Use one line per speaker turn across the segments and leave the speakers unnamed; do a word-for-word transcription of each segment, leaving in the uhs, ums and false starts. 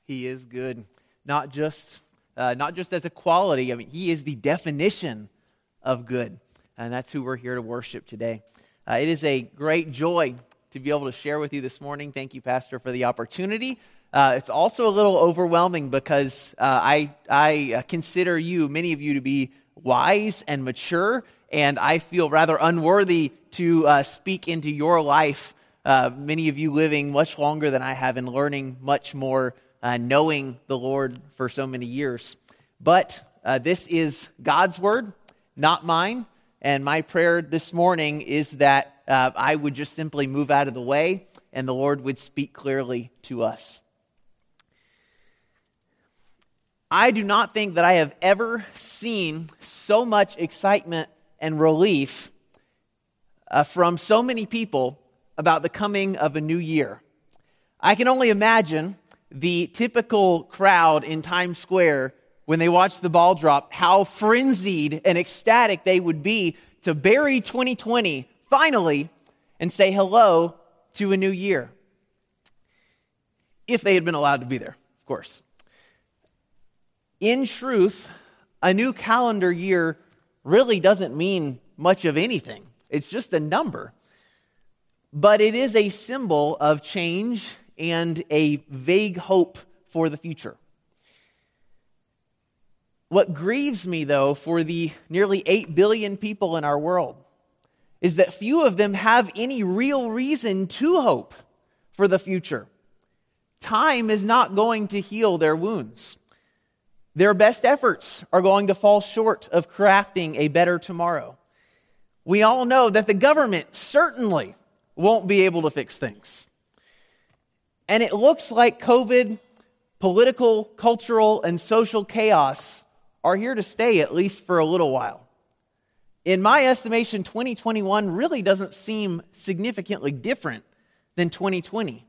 He is good, not just uh, not just as a quality. I mean, He is the definition of good, and that's who we're here to worship today. Uh, it is a great joy to be able to share with you this morning. Thank you, Pastor, for the opportunity. Uh, it's also a little overwhelming because uh, I I consider you, many of you, to be wise and mature, and I feel rather unworthy to uh, speak into your life. Uh, many of you living much longer than I have and learning much more. Uh, knowing the Lord for so many years. But uh, this is God's word, not mine. And my prayer this morning is that uh, I would just simply move out of the way and the Lord would speak clearly to us. I do not think that I have ever seen so much excitement and relief uh, from so many people about the coming of a new year. I can only imagine the typical crowd in Times Square when they watch the ball drop, how frenzied and ecstatic they would be to bury twenty twenty finally and say hello to a new year. If they had been allowed to be there, of course. In truth, a new calendar year really doesn't mean much of anything. It's just a number. But it is a symbol of change and a vague hope for the future. What grieves me, though, for the nearly eight billion people in our world is that few of them have any real reason to hope for the future. Time is not going to heal their wounds. Their best efforts are going to fall short of crafting a better tomorrow. We all know that the government certainly won't be able to fix things. And it looks like COVID, political, cultural, and social chaos are here to stay, at least for a little while. In my estimation, twenty twenty-one really doesn't seem significantly different than twenty twenty.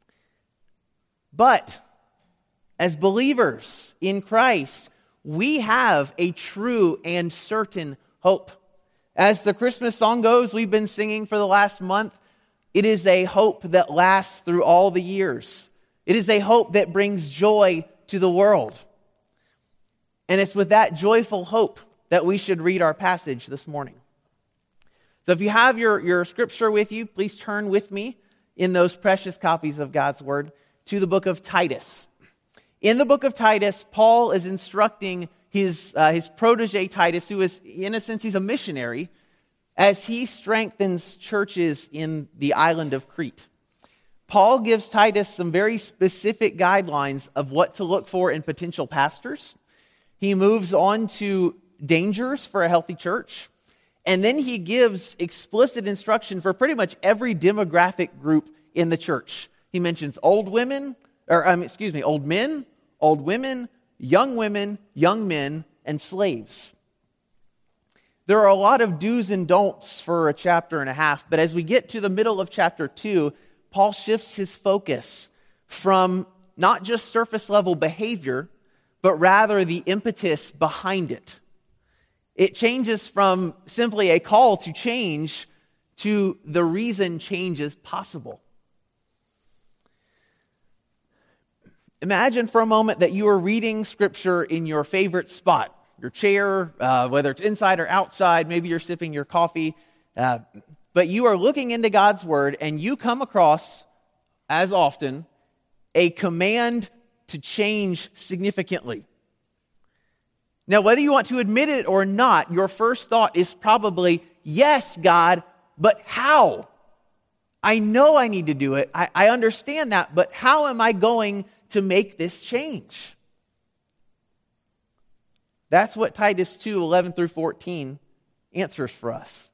But as believers in Christ, we have a true and certain hope. As the Christmas song goes, we've been singing for the last month, it is a hope that lasts through all the years. It is a hope that brings joy to the world. And it's with that joyful hope that we should read our passage this morning. So if you have your, your scripture with you, please turn with me in those precious copies of God's Word to the book of Titus. In the book of Titus, Paul is instructing his, uh, his protege Titus, who is, in a sense, he's a missionary, as he strengthens churches in the island of Crete. Paul gives Titus some very specific guidelines of what to look for in potential pastors. He moves on to dangers for a healthy church. And then he gives explicit instruction for pretty much every demographic group in the church. He mentions old women, or um, excuse me, old men, old women, young women, young men, and slaves. There are a lot of do's and don'ts for a chapter and a half, but as we get to the middle of chapter two, Paul shifts his focus from not just surface level behavior, but rather the impetus behind it. It changes from simply a call to change to the reason change is possible. Imagine for a moment that you are reading Scripture in your favorite spot. Your chair, uh, whether it's inside or outside, maybe you're sipping your coffee, uh, but you are looking into God's Word and you come across, as often, a command to change significantly. Now, whether you want to admit it or not, your first thought is probably, yes, God, but how? I know I need to do it. I, I understand that, but how am I going to make this change? That's what Titus two, eleven through fourteen answers for us.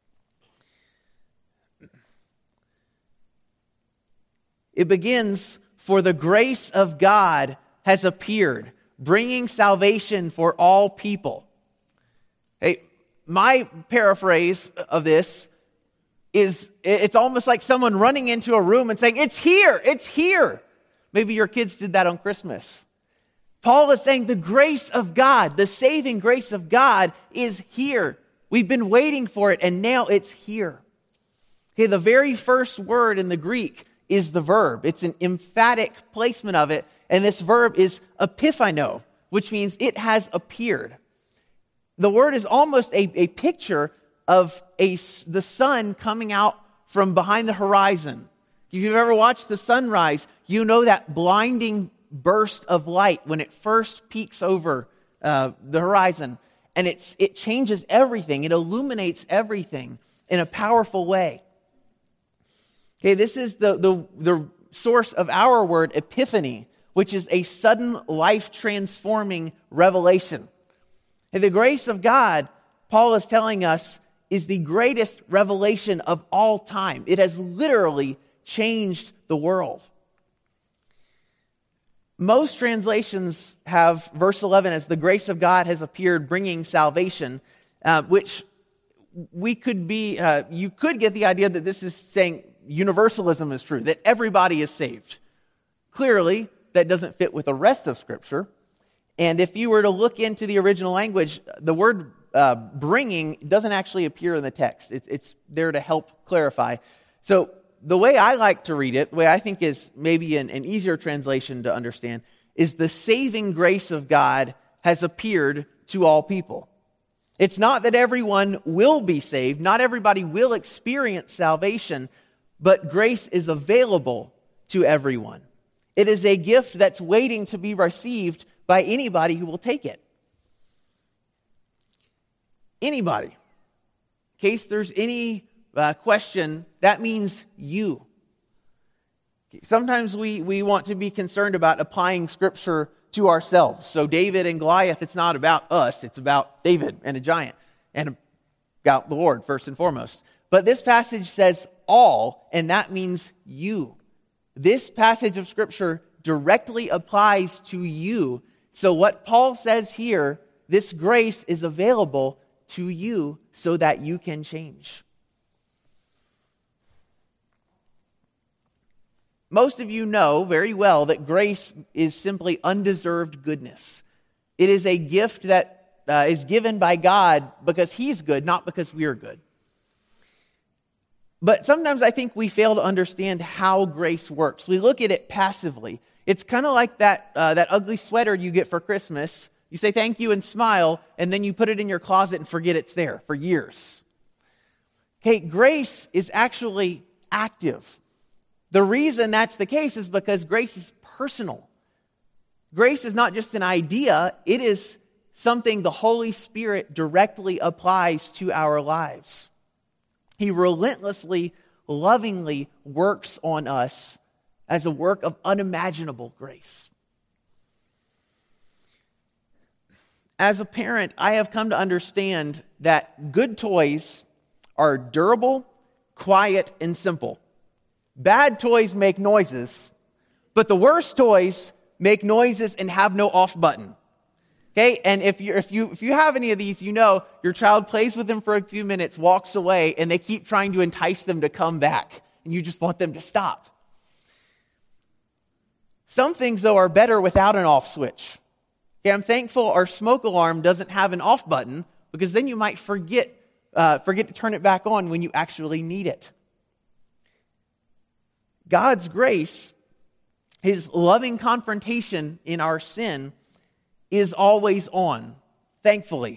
It begins, "For the grace of God has appeared, bringing salvation for all people." Hey, my paraphrase of this is, it's almost like someone running into a room and saying, "It's here, it's here." Maybe your kids did that on Christmas. Paul is saying the grace of God, the saving grace of God is here. We've been waiting for it, and now it's here. Okay, the very first word in the Greek is the verb. It's an emphatic placement of it. And this verb is epiphano, which means it has appeared. The word is almost a, a picture of a, the sun coming out from behind the horizon. If you've ever watched the sunrise, you know that blinding burst of light when it first peeks over uh, the horizon. And it's it changes everything. It illuminates everything in a powerful way. Okay, this is the, the, the source of our word epiphany, which is a sudden life-transforming revelation. And the grace of God, Paul is telling us, is the greatest revelation of all time. It has literally changed the world. Most translations have verse eleven as the grace of God has appeared bringing salvation, uh, which we could be, uh, you could get the idea that this is saying universalism is true, that everybody is saved. Clearly, that doesn't fit with the rest of Scripture. And if you were to look into the original language, the word uh, bringing doesn't actually appear in the text. It, it's there to help clarify. So the way I like to read it, the way I think is maybe an, an easier translation to understand, is the saving grace of God has appeared to all people. It's not that everyone will be saved, not everybody will experience salvation, but grace is available to everyone. It is a gift that's waiting to be received by anybody who will take it. Anybody. In case there's any uh, question, that means you. Sometimes we, we want to be concerned about applying Scripture to ourselves. So David and Goliath, it's not about us, it's about David and a giant, and about the Lord first and foremost. But this passage says all, and that means you. This passage of Scripture directly applies to you. So what Paul says here, this grace is available to you so that you can change. Most of you know very well that grace is simply undeserved goodness. It is a gift that uh, is given by God because He's good, not because we're good. But sometimes I think we fail to understand how grace works. We look at it passively. It's kind of like that uh, that ugly sweater you get for Christmas. You say thank you and smile, and then you put it in your closet and forget it's there for years. Okay, grace is actually active. The reason that's the case is because grace is personal. Grace is not just an idea, it is something the Holy Spirit directly applies to our lives. He relentlessly, lovingly works on us as a work of unimaginable grace. As a parent, I have come to understand that good toys are durable, quiet, and simple. Bad toys make noises, but the worst toys make noises and have no off button. Okay, and if you if you if you have any of these, you know your child plays with them for a few minutes, walks away, and they keep trying to entice them to come back, and you just want them to stop. Some things, though, are better without an off switch. Okay, I'm thankful our smoke alarm doesn't have an off button, because then you might forget uh, forget to turn it back on when you actually need it. God's grace, His loving confrontation in our sin, is always on, thankfully.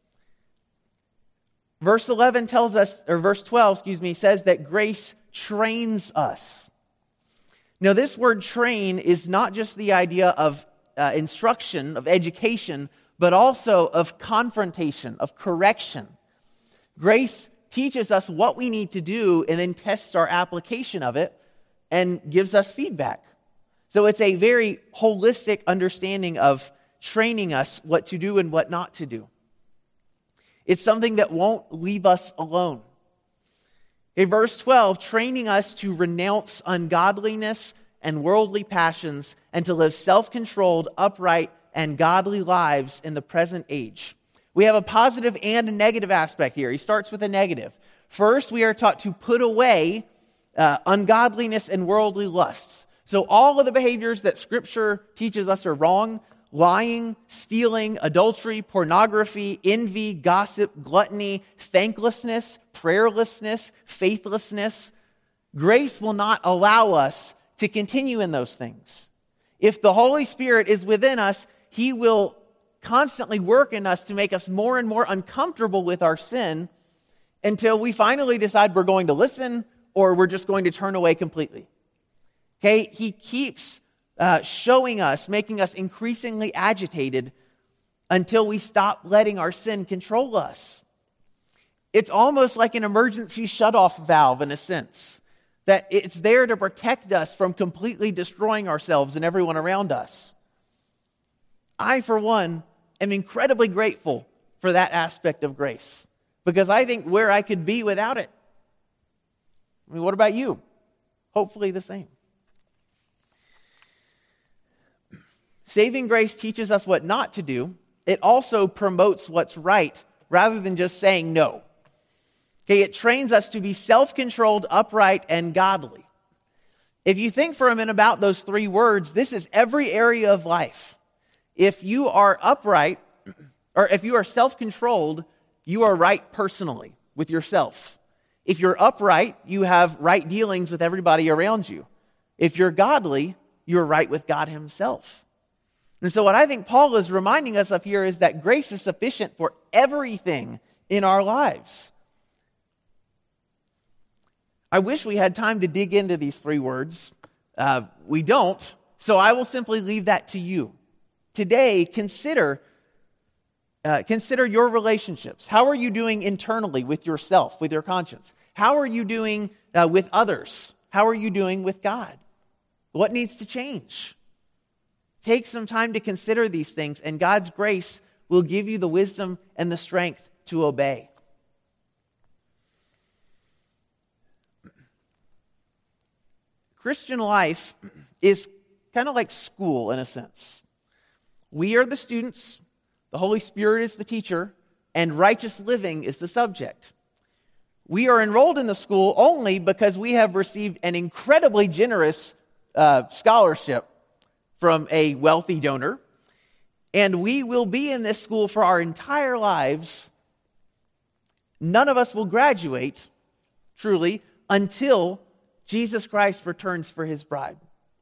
Verse eleven tells us, or verse twelve, excuse me, says that grace trains us. Now, this word train is not just the idea of uh, instruction, of education, but also of confrontation, of correction. Grace teaches us what we need to do and then tests our application of it and gives us feedback. So it's a very holistic understanding of training us what to do and what not to do. It's something that won't leave us alone. In verse twelve, training us to renounce ungodliness and worldly passions and to live self-controlled, upright, and godly lives in the present age. We have a positive and a negative aspect here. He starts with a negative. First, we are taught to put away uh, ungodliness and worldly lusts. So all of the behaviors that Scripture teaches us are wrong: lying, stealing, adultery, pornography, envy, gossip, gluttony, thanklessness, prayerlessness, faithlessness. Grace will not allow us to continue in those things. If the Holy Spirit is within us, He will constantly work in us to make us more and more uncomfortable with our sin until we finally decide we're going to listen or we're just going to turn away completely. Okay? He keeps uh, showing us, making us increasingly agitated until we stop letting our sin control us. It's almost like an emergency shutoff valve in a sense, that it's there to protect us from completely destroying ourselves and everyone around us. I, for one, am incredibly grateful for that aspect of grace, because I think where I could be without it. I mean, what about you? Hopefully the same. Saving grace teaches us what not to do. It also promotes what's right rather than just saying no. Okay, it trains us to be self-controlled, upright, and godly. If you think for a minute about those three words, this is every area of life. If you are upright, or if you are self-controlled, you are right personally with yourself. If you're upright, you have right dealings with everybody around you. If you're godly, you're right with God Himself. And so what I think Paul is reminding us of here is that grace is sufficient for everything in our lives. I wish we had time to dig into these three words. Uh, we don't, so I will simply leave that to you. Today, consider uh, consider your relationships. How are you doing internally with yourself, with your conscience? How are you doing uh, with others? How are you doing with God? What needs to change? Take some time to consider these things, and God's grace will give you the wisdom and the strength to obey. Christian life is kind of like school in a sense. We are the students, the Holy Spirit is the teacher, and righteous living is the subject. We are enrolled in the school only because we have received an incredibly generous uh, scholarship from a wealthy donor, and we will be in this school for our entire lives. None of us will graduate, truly, until Jesus Christ returns for His bride.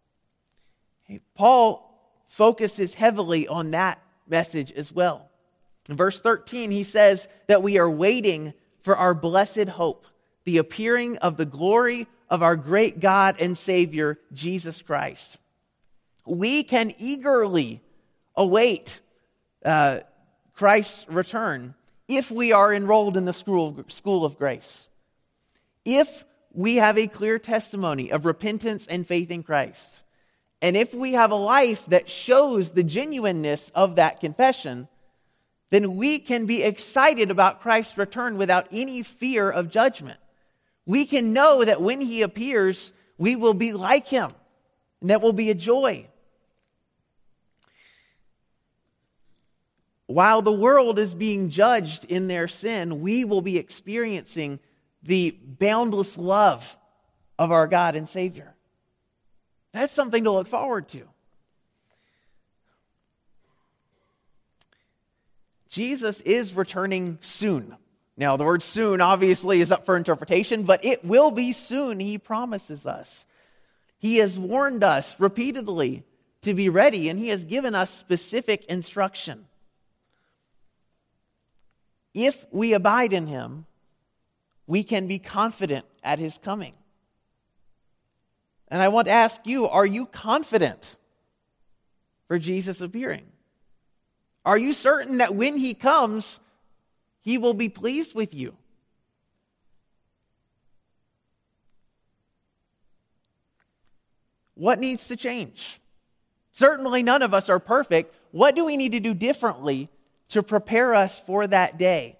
Paul focuses heavily on that message as well. In verse thirteen, he says that we are waiting for our blessed hope, the appearing of the glory of our great God and Savior, Jesus Christ. We can eagerly await uh, Christ's return if we are enrolled in the school, school of grace. If we have a clear testimony of repentance and faith in Christ, and if we have a life that shows the genuineness of that confession, then we can be excited about Christ's return without any fear of judgment. We can know that when He appears, we will be like Him, and that will be a joy. While the world is being judged in their sin, we will be experiencing the boundless love of our God and Savior. That's something to look forward to. Jesus is returning soon. Now, the word soon obviously is up for interpretation, but it will be soon, He promises us. He has warned us repeatedly to be ready, and He has given us specific instruction. If we abide in Him, we can be confident at His coming. And I want to ask you, are you confident for Jesus appearing? Are you certain that when He comes, He will be pleased with you? What needs to change? Certainly none of us are perfect. What do we need to do differently to prepare us for that day?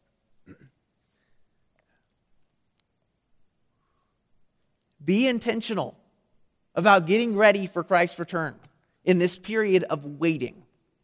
Be intentional about getting ready for Christ's return in this period of waiting.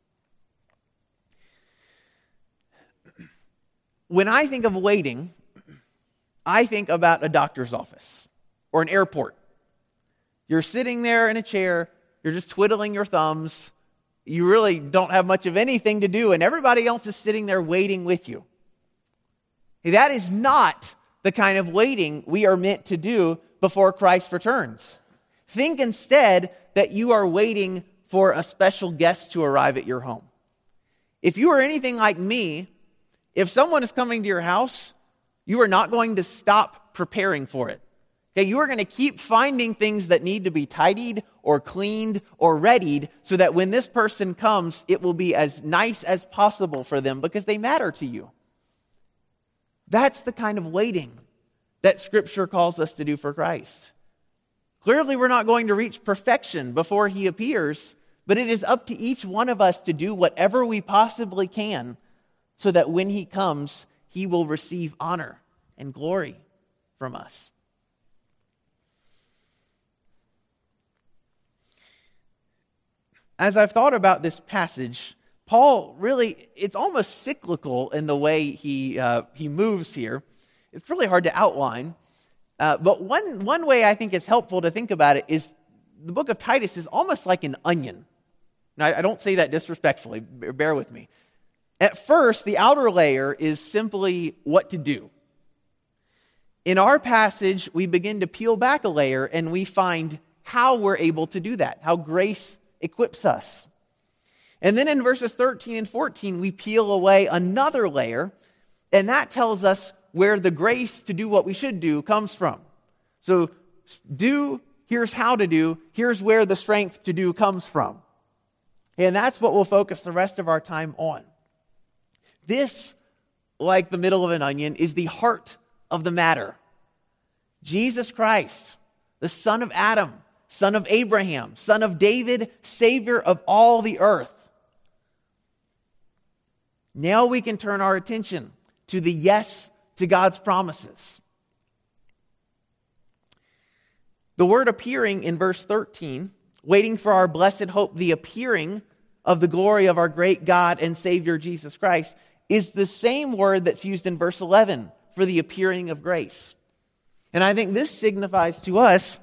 When I think of waiting, I think about a doctor's office or an airport. You're sitting there in a chair, you're just twiddling your thumbs, you really don't have much of anything to do, and everybody else is sitting there waiting with you. That is not the kind of waiting we are meant to do before Christ returns. Think instead that you are waiting for a special guest to arrive at your home. If you are anything like me, if someone is coming to your house, you are not going to stop preparing for it. Okay, you are going to keep finding things that need to be tidied or cleaned or readied so that when this person comes, it will be as nice as possible for them because they matter to you. That's the kind of waiting that Scripture calls us to do for Christ. Clearly, we're not going to reach perfection before He appears, but it is up to each one of us to do whatever we possibly can so that when He comes, He will receive honor and glory from us. As I've thought about this passage, Paul really, it's almost cyclical in the way he uh, he moves here. It's really hard to outline. Uh, but one, one way I think it's helpful to think about it is the book of Titus is almost like an onion. Now, I, I don't say that disrespectfully, bear with me. At first, the outer layer is simply what to do. In our passage, we begin to peel back a layer and we find how we're able to do that, how grace equips us. And then in verses thirteen and fourteen, we peel away another layer, and that tells us where the grace to do what we should do comes from. So do, here's how to do, here's where the strength to do comes from. And that's what we'll focus the rest of our time on. This, like the middle of an onion, is the heart of the matter. Jesus Christ, the Son of Adam, Son of Abraham, Son of David, Savior of all the earth. Now we can turn our attention to the yes to God's promises. The word appearing in verse thirteen, waiting for our blessed hope, the appearing of the glory of our great God and Savior Jesus Christ, is the same word that's used in verse eleven for the appearing of grace. And I think this signifies to us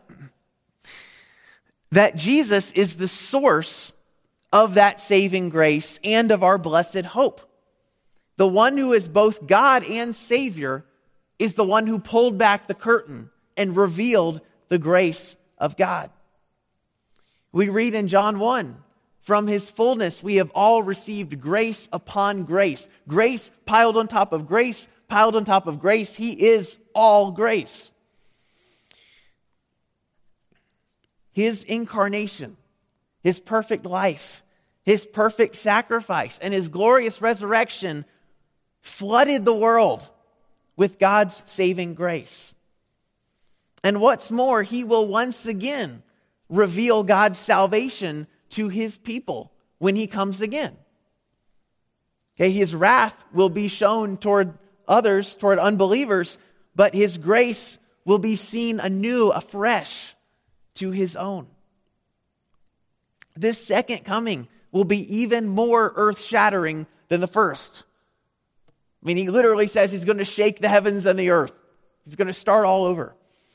that Jesus is the source of that saving grace and of our blessed hope. The one who is both God and Savior is the one who pulled back the curtain and revealed the grace of God. We read in John one, from His fullness we have all received grace upon grace. Grace piled on top of grace, piled on top of grace. He is all grace. His incarnation, His perfect life, His perfect sacrifice, and His glorious resurrection flooded the world with God's saving grace. And what's more, He will once again reveal God's salvation to His people when He comes again. Okay, His wrath will be shown toward others, toward unbelievers, but His grace will be seen anew, afresh, to His own. This second coming will be even more earth-shattering than the first. I mean, He literally says He's going to shake the heavens and the earth. He's going to start all over.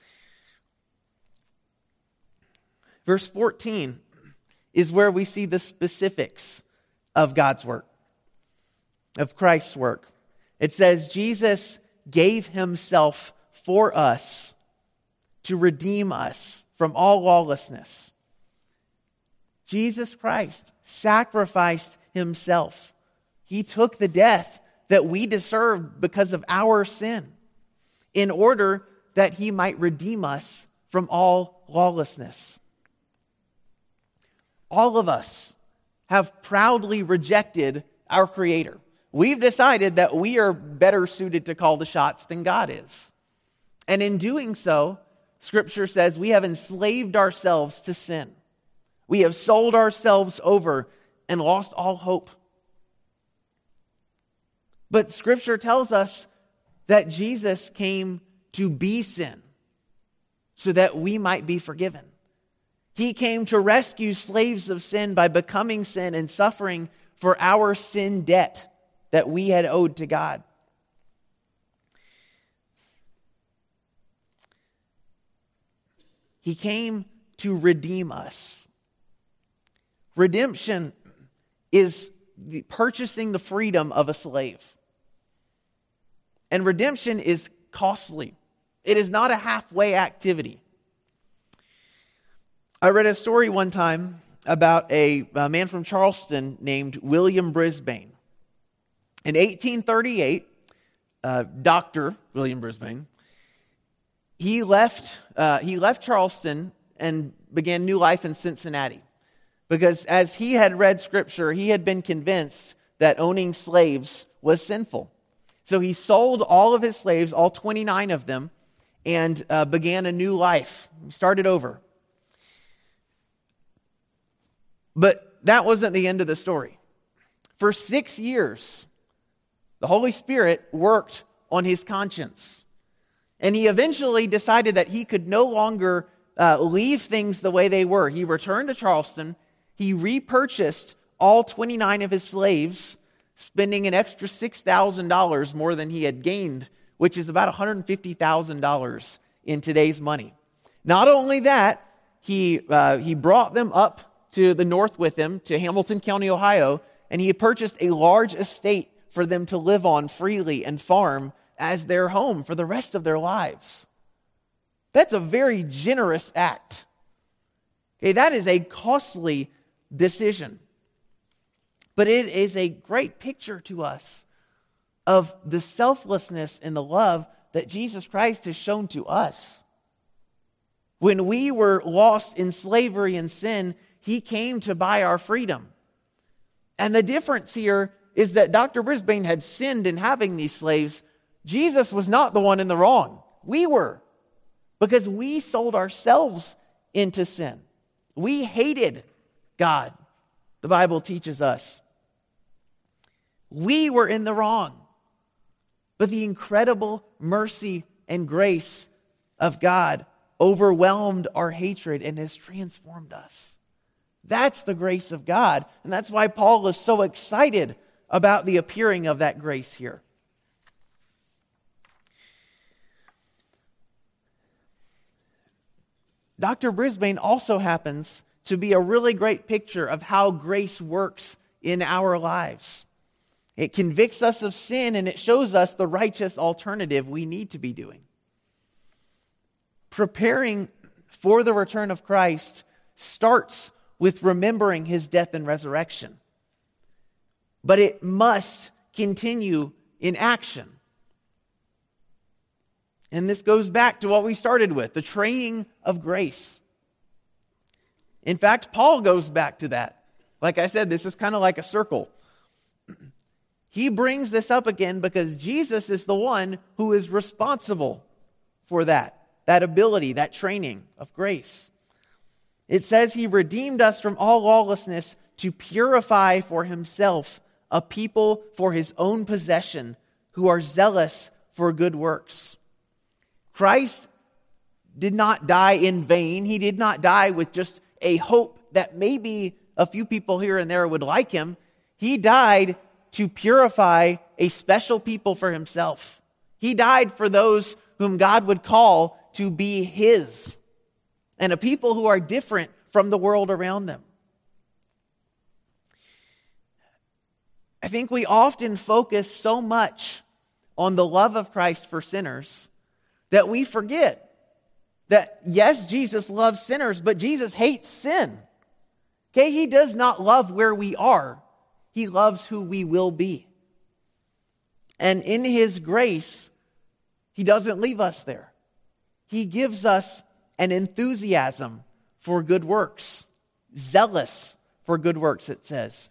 Verse fourteen is where we see the specifics of God's work, of Christ's work. It says, Jesus gave Himself for us to redeem us from all lawlessness. Jesus Christ sacrificed Himself. He took the death that we deserved because of our sin in order that He might redeem us from all lawlessness. All of us have proudly rejected our Creator. We've decided that we are better suited to call the shots than God is. And in doing so, Scripture says we have enslaved ourselves to sin. We have sold ourselves over and lost all hope. But Scripture tells us that Jesus came to be sin so that we might be forgiven. He came to rescue slaves of sin by becoming sin and suffering for our sin debt that we had owed to God. He came to redeem us. Redemption is purchasing the freedom of a slave. And redemption is costly. It is not a halfway activity. I read a story one time about a, a man from Charleston named William Brisbane. In eighteen thirty-eight, uh, Doctor William Brisbane, he left, uh, he left Charleston and began new life in Cincinnati. Because as he had read Scripture, he had been convinced that owning slaves was sinful. So he sold all of his slaves, all twenty-nine of them, and uh, began a new life. He started over. But that wasn't the end of the story. For six years, the Holy Spirit worked on his conscience. And he eventually decided that he could no longer uh, leave things the way they were. He returned to Charleston. He repurchased all twenty-nine of his slaves, spending an extra six thousand dollars more than he had gained, which is about one hundred fifty thousand dollars in today's money. Not only that, he uh, he brought them up to the north with him, to Hamilton County, Ohio, and he had purchased a large estate for them to live on freely and farm as their home for the rest of their lives. That's a very generous act. Okay, that is a costly decision. But it is a great picture to us of the selflessness and the love that Jesus Christ has shown to us. When we were lost in slavery and sin, He came to buy our freedom. And the difference here is that Doctor Brisbane had sinned in having these slaves. Jesus was not the one in the wrong. We were. Because we sold ourselves into sin. We hated God, the Bible teaches us. We were in the wrong. But the incredible mercy and grace of God overwhelmed our hatred and has transformed us. That's the grace of God. And that's why Paul is so excited about the appearing of that grace here. Doctor Brisbane also happens to be a really great picture of how grace works in our lives. It convicts us of sin and it shows us the righteous alternative we need to be doing. Preparing for the return of Christ starts with remembering His death and resurrection. But it must continue in action. And this goes back to what we started with, the training of grace. In fact, Paul goes back to that. Like I said, this is kind of like a circle. He brings this up again because Jesus is the one who is responsible for that, that ability, that training of grace. It says He redeemed us from all lawlessness to purify for Himself a people for His own possession who are zealous for good works. Christ did not die in vain. He did not die with just a hope that maybe a few people here and there would like Him. He died to purify a special people for Himself. He died for those whom God would call to be His, and a people who are different from the world around them. I think we often focus so much on the love of Christ for sinners that we forget that, yes, Jesus loves sinners, but Jesus hates sin. Okay, He does not love where we are. He loves who we will be. And in His grace, He doesn't leave us there. He gives us an enthusiasm for good works. Zealous for good works, it says.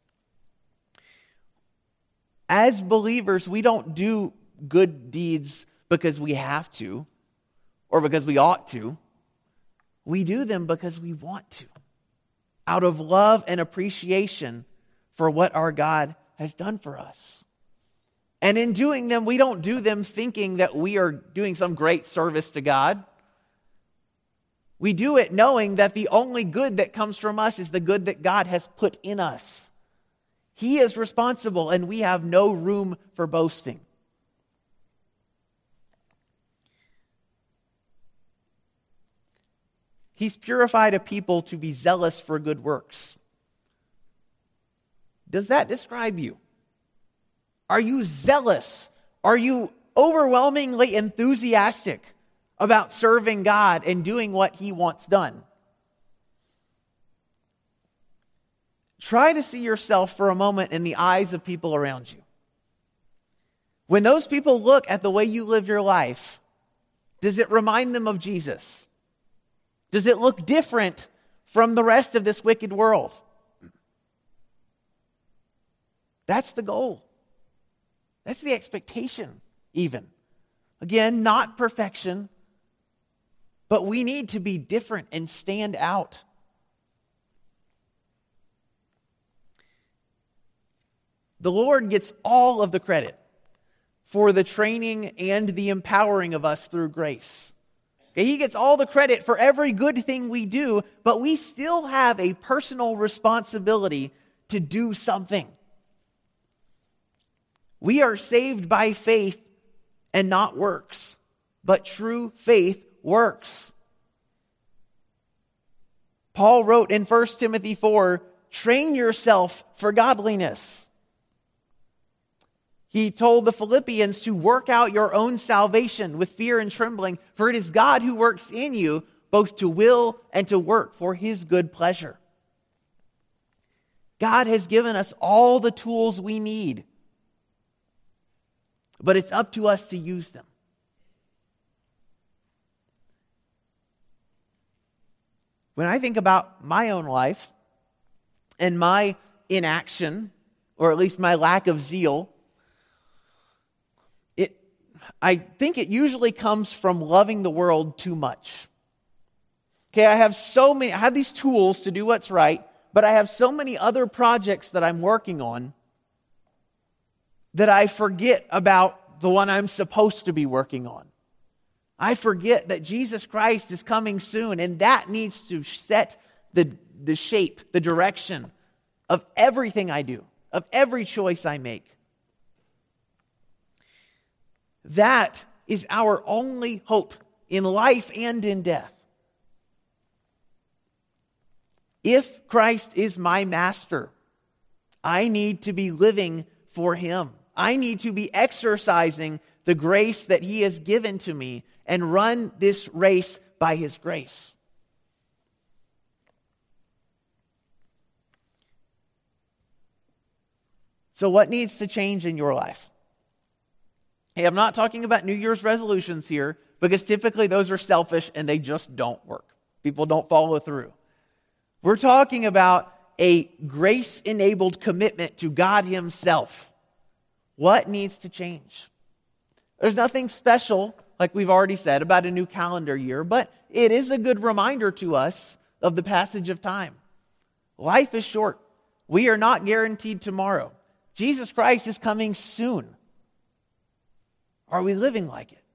As believers, we don't do good deeds because we have to or because we ought to. We do them because we want to, out of love and appreciation for what our God has done for us. And in doing them, we don't do them thinking that we are doing some great service to God. We do it knowing that the only good that comes from us is the good that God has put in us. He is responsible, and we have no room for boasting. He's purified a people to be zealous for good works. Does that describe you? Are you zealous? Are you overwhelmingly enthusiastic about serving God and doing what He wants done? try to see yourself for a moment in the eyes of people around you. When those people look at the way you live your life, does it remind them of Jesus? Does it look different from the rest of this wicked world? That's the goal. That's the expectation, even. Again, not perfection, but we need to be different and stand out. The Lord gets all of the credit for the training and the empowering of us through grace. Okay, He gets all the credit for every good thing we do, but we still have a personal responsibility to do something. We are saved by faith and not works, but true faith works. Paul wrote in First Timothy four, train yourself for godliness. He told the Philippians to work out your own salvation with fear and trembling, for it is God who works in you both to will and to work for His good pleasure. God has given us all the tools we need, but it's up to us to use them. When I think about my own life and my inaction, or at least my lack of zeal, it, I think it usually comes from loving the world too much. Okay, I have so many, I have these tools to do what's right, but I have so many other projects that I'm working on that I forget about the one I'm supposed to be working on. I forget that Jesus Christ is coming soon, and that needs to set the, the shape, the direction of everything I do, of every choice I make. That is our only hope in life and in death. If Christ is my master, I need to be living for Him. I need to be exercising the grace that He has given to me and run this race by His grace. So what needs to change in your life? Hey, I'm not talking about New Year's resolutions here, because typically those are selfish and they just don't work. People don't follow through. We're talking about a grace-enabled commitment to God Himself. What needs to change? There's nothing special, like we've already said, about a new calendar year, but it is a good reminder to us of the passage of time. Life is short. We are not guaranteed tomorrow. Jesus Christ is coming soon. Are we living like it?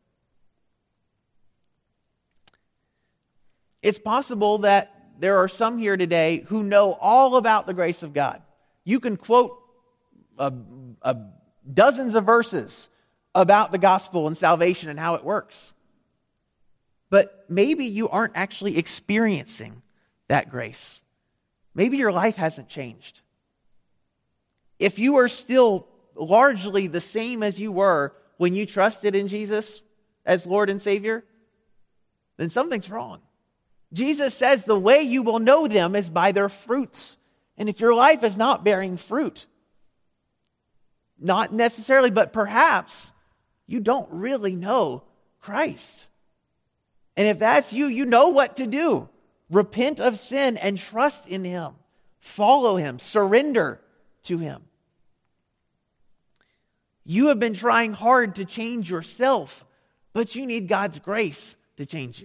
It's possible that there are some here today who know all about the grace of God. You can quote a, a dozens of verses about the gospel and salvation and how it works. But maybe you aren't actually experiencing that grace. Maybe your life hasn't changed. If you are still largely the same as you were when you trusted in Jesus as Lord and Savior, then something's wrong. Jesus says the way you will know them is by their fruits. And if your life is not bearing fruit, not necessarily, but perhaps you don't really know Christ. And if that's you, you know what to do. Repent of sin and trust in Him. Follow Him. Surrender to Him. You have been trying hard to change yourself, but you need God's grace to change you.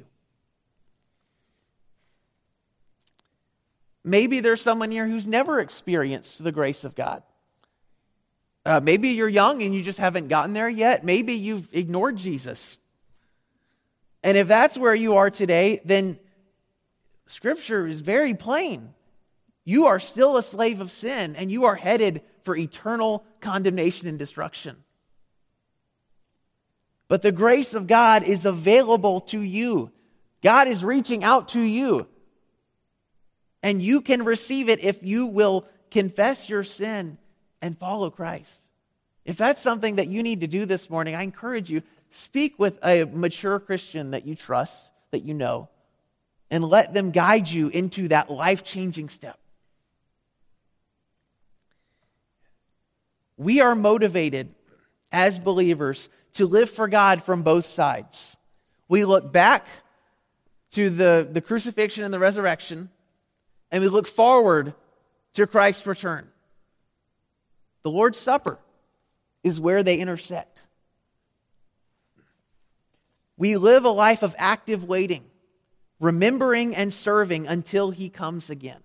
Maybe there's someone here who's never experienced the grace of God. Uh, maybe you're young and you just haven't gotten there yet. Maybe you've ignored Jesus. And if that's where you are today, then Scripture is very plain. You are still a slave of sin, and you are headed for eternal condemnation and destruction. But the grace of God is available to you. God is reaching out to you. And you can receive it if you will confess your sin and follow Christ. If that's something that you need to do this morning, I encourage you, speak with a mature Christian that you trust, that you know, and let them guide you into that life-changing step. we are motivated as believers to live for God from both sides. We look back to the, the crucifixion and the resurrection, and we look forward to Christ's return. The Lord's Supper is where they intersect. We live a life of active waiting, remembering and serving until He comes again.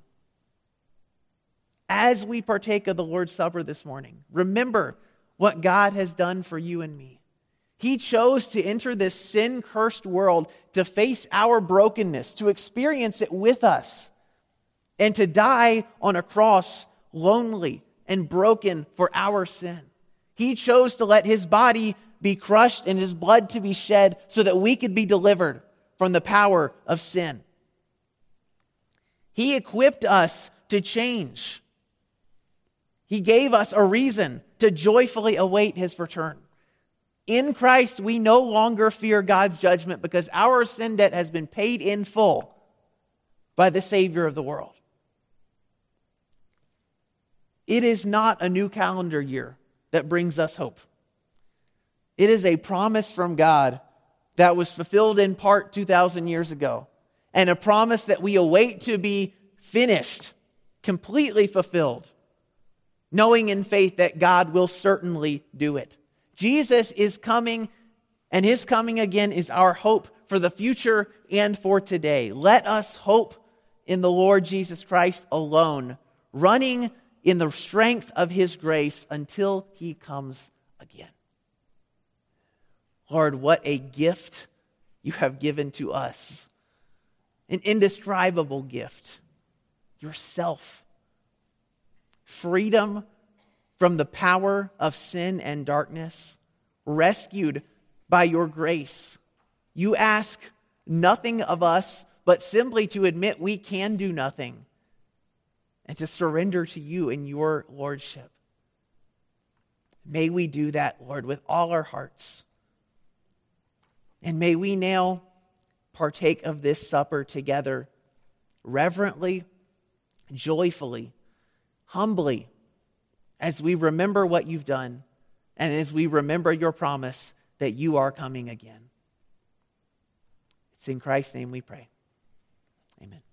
As we partake of the Lord's Supper this morning, remember what God has done for you and me. He chose to enter this sin-cursed world to face our brokenness, to experience it with us, and to die on a cross lonely and broken for our sin. He chose to let His body be crushed and His blood to be shed so that we could be delivered from the power of sin. He equipped us to change. He gave us a reason to joyfully await His return. In Christ, we no longer fear God's judgment because our sin debt has been paid in full by the Savior of the world. It is not a new calendar year that brings us hope. It is a promise from God that was fulfilled in part two thousand years ago, and a promise that we await to be finished, completely fulfilled, knowing in faith that God will certainly do it. Jesus is coming, and His coming again is our hope for the future and for today. Let us hope in the Lord Jesus Christ alone, running in the strength of His grace until He comes again. Lord, what a gift You have given to us. An indescribable gift. Yourself. Freedom from the power of sin and darkness, rescued by Your grace. You ask nothing of us but simply to admit we can do nothing and to surrender to You in Your lordship. May we do that, Lord, with all our hearts. And may we now partake of this supper together, reverently, joyfully, humbly, as we remember what You've done, and as we remember Your promise that You are coming again. It's in Christ's name we pray. Amen.